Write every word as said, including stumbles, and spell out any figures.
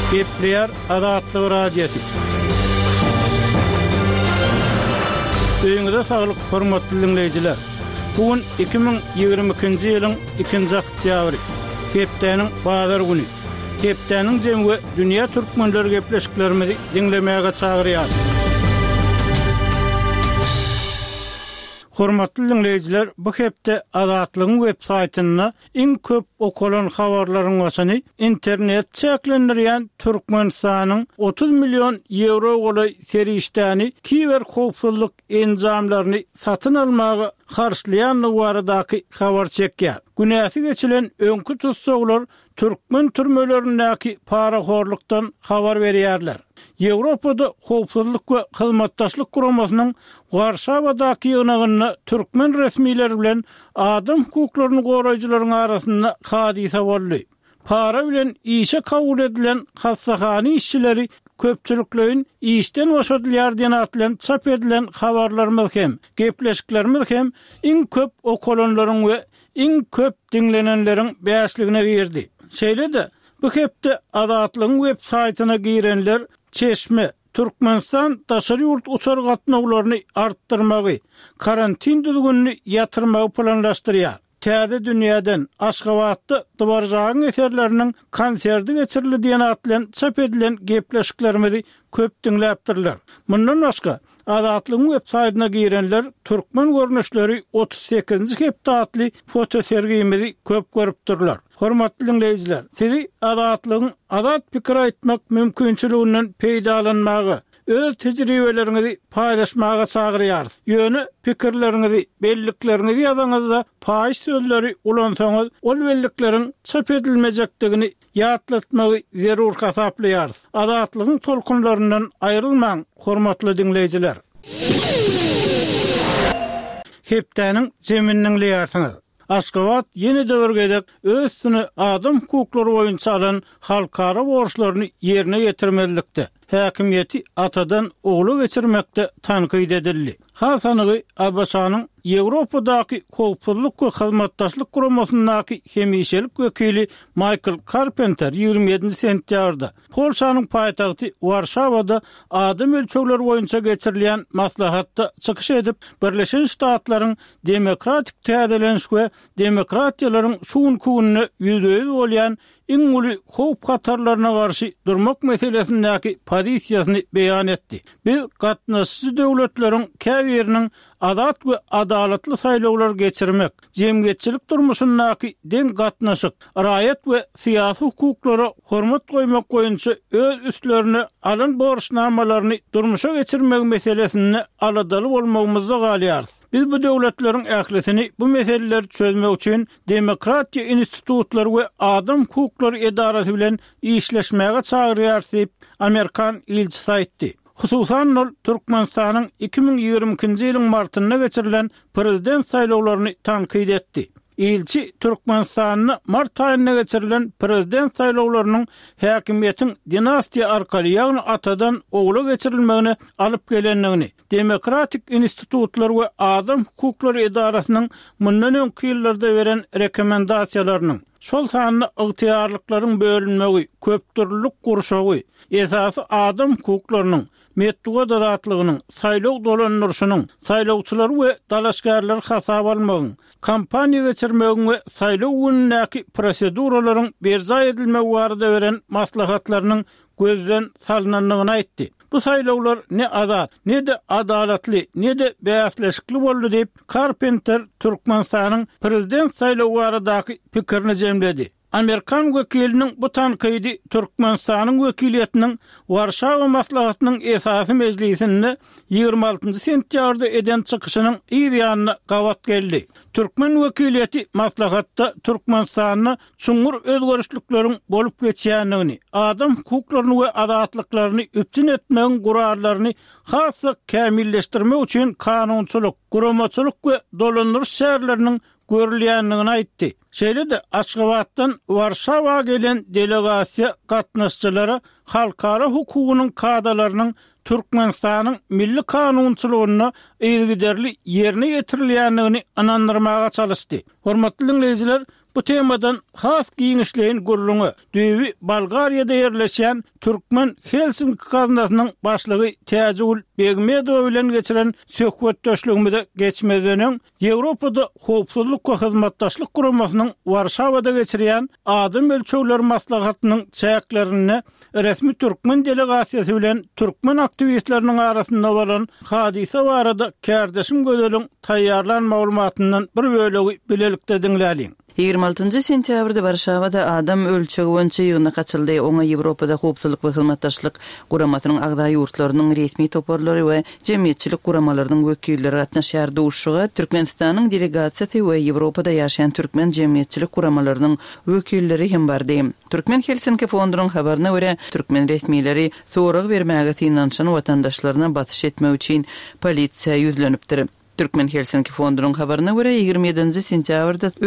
Gepleyer Azatlyk radiosu. Öýüňizde saglyk, hormatly dinleýijiler. Bugün iki bin ýygrimi ikinji ýylyň ikinji oktýabry. Hepdeniň bazar güni. Hepdeniň jemgy dünýä türkmenleri gepleşiklerimizi dinlemäge çagyrýar. Hormatly dinleýijiler, bu hepde Azatlygyň web-saýtyna iň köp okulan habarlaryň başyny internet çäklendirýän Türkmenistanyň otuz milyon euro goly serişdäni kiber howpsuzlyk enjamlaryny satyn almagy karşılayanlygy baradaky habar çekýär. Günäsi geçilen öňkü tutsaglar Türkmen türmelerindäki paraxorlukdan habar berýärler. Ýewropada howpsuzlyk we hyzmatdaşlyk guramasynyň Warşawadaky ýygynyny türkmen resmileri bilen adam hukuklaryny goraýjylaryň arasynda hadisa boldy. Para bilen işe kabul edilen hassahany işçileri köpçülüklerin işten boşadylýar diýen atlan çap edilen habarlarymyz hem, gepleşiklerimiz hem iň köp okulanlaryň we iň köp dinlenenleriň bäsligine girdi. Şeýle-de bu hepde Azatlygyň web-saýtyna girenler Çeşme, Türkmenistan daşary ýurt uçar gatnawlaryny artdyrmagy, karantin düzgünini ýatyrmagy planlaşdyrýar. Täze dünýäden Aşgabatda Dybarjagyň eserleriniň konserdi geçirildi diýen atlan çap edilen gepleşiklerimizi köp dinläpdirler. Mundan başga Azatlygyň web-saýtyna girenler türkmen görnüşleri otuz sekizinji hepde atly foto sergimizi köp görüpdirler. Hormatly dinleýijiler, sizi Azatlygyň azat pikir aýtmak mümkinçiliginden peýdalanmagy, öz tejribeleriňizi paýlaşmaga çagyrýarys. Ýöne pikirleriňizi, belliklerinizi ýazanyzda paýş sözleri ulansaňyz, ol bellikleriň çap edilmejekdigini ýatlatmagy zerur hasaplaýarys. Azatlygyň tolkunlaryndan aýrylmaň, hormatly dinleýijiler. Hepdeniň jeminiň leýärsiňiz. Aşgabat yeni döwürgedek özsüni adam hukuklary boýunça alan halkara borçlaryny ýerine ýetirmelilikde. Häkimiýeti atadan ogly geçirmekde tanqid edildi. Hasanygy Abbasanyň Ýewropadaky howpsuzlyk we hyzmatdaşlyk guramasynyňky hemişelik wekili Michael Carpenter ýygrimi ýedinji sentýabrda Polşanyň paýtagty Warşawada adam ölçegleri boýunça geçirilýän maslahatda çykyş edip Birleşen Ştatlaryň demokratik täzeleniş we demokratiýalaryň şuňkugyny ýüzde ýüz bolýan iň uly howp hatarlaryna garşy durmak meselesindäki pozisiýasyny beýan etdi. Biz gatnaşyjy döwletleriň käbiriniň azat we adalatly saýlawlar geçirmek, jemgyýetçilik durmuşyndaky deň gatnaşyk, raýat we syýasy hukuklara hormat goýmak boýunça öz üstlerine alan borçnamalaryny durmuşa geçirmek meselesini aladaly bolmagymyzda galýarys. Biz bu döwletleriň ählisini bu meseleleri çözmek üçin demokratiýa institutlary we adam hukuklary edarasy bilen işleşmäge çagyrýarys diýip Amerikan ilçisi aýtdy. Hususan ol Türkmenistanyň iki bin ýygrimi ikinji ýylyň martynda geçirilen prezident saýlawlaryny tanqid etdi. Ilçi Türkmenistanyň mart aýynda geçirilen prezident saýlawlarynyň häkimiýetiň dinastiýa arkaly ýagny atadan ogly geçirilmegine alyp gelenligini, demokratik institutlar we adam hukuklary edarasynyň mundan öňki ýyllarda beren rekomendasiýalarynyň şol sanyny ygtyýarlyklaryň bölünmegi, köptürlük gurşagy, esasy adam hukuklarynyň metduga azatlygynyň, saýlaw dolandyryşynyň, saýlawçylar we dalaşgarlar hasap almagyň, kampaniýa geçirmegiň we saýlaw günündäki proseduralaryň berza edilmegi barada beren maslahatlarynyň gözden salynanlygyny aýtdy. Bu saýlawlar ne azat, ne de adalatly, ne de bäsleşikli boldy diýip Carpenter Türkmenistanyň prezident saýlawy baradaky pikirini jemledi. Amerikan wekiliniň bu tanqidi Türkmenistanyň wekiliýetiniň Warşawa maslahatynyň esasy mejlisinde ýygrimi altynjy sentýabrda eden çykyşynyň ýa-ýanyna gawat geldi. Türkmen wekiliýeti maslahatda Türkmenistanyň çuňur özgörüşlikleriň bolup geçýänligini, adam hukuklaryny we azatlyklaryny üpçün etmegiň gurarlaryny hassa kämilleşdirmek üçin kanunçylyk, guramaçylyk we dolandyryş şäherleriniň görülýänligini aýtdy. Şeýle-de Aşgabatdan Warşawa gelen delegasiýa gatnaşçylary halkara hukugynyň kadalarynyň Türkmenistanyň milli kanunçylygyna ilgiderli ýerine ýetirilýänligini anandyrmaga çalışdy. Hormatly dinleýijiler, Bu temadan has giňişleýin gurrunu Düýbi Bolgariýada ýerleşýän Türkmen Helsinki gaznasynyň başlygy Täjegul Begmedow bilen geçiren söhbetdeşligimizde geçmeden Ýewropada howpsuzlyk we hyzmatdaşlyk guramasynyň Warşawada geçirýän adam ölçegleri maslahatynyň çäklerini resmi Türkmen delegasiýasy bilen Türkmen aktivistleriniň arasynda bolan hadise barada kärdeşim gözelin taýýarlan maglumatyndan bir bölegi bilelikde diňläliň. ýygrimi altynjy sentýabrda Warşawada adam ölçegi boýunça ýygyna kaçyldy. Oňa Ýewropada howpsuzlyk we hyzmatdaşlyk guramasynyň agdaý ýurtlarynyň resmi toparlary we jemgyýetçilik guramalarynyň wekilleri gatnaşýar. Duşuga Türkmenistanyň delegasiýasy we Ýewropada ýaşaýan türkmen jemgyýetçilik guramalarynyň wekilleri hem bardy. Türkmen Helsinki fondunyň habaryna görä, türkmen resmileri sorag bermäge tynanşan watandaşlaryna batyş etmek üçin polisiýa ýüzlenipdir. Türkmen Helsinki fondunyň habaryna görä ýygrimi ýedinji sentýabrda